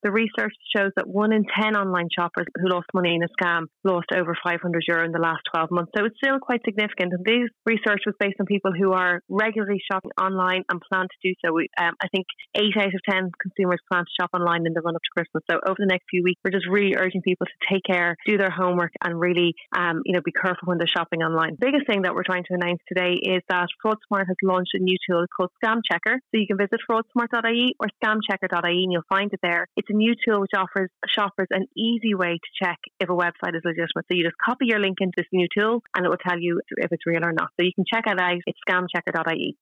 The research shows that 1 in 10 online shoppers who lost money in a scam lost over €500 in the last 12 months. So it's still quite significant. And this research was based on people who are regularly shopping online and plan to do so. I think 8 out of 10 consumers plan to shop online in the run up to Christmas. So over the next few weeks, we're just really urging people to take care, do their homework, and really, be careful when they're shopping online. The biggest thing that we're trying to announce today is that FraudSmart has launched a new tool called Scam Checker. So you can visit fraudsmart.ie or scamchecker.ie and you'll find it there. It's a new tool which offers shoppers an easy way to check if a website is legitimate. So you just copy your link into this new tool and it will tell you if it's real or not. So you can check it out. It's scamchecker.ie.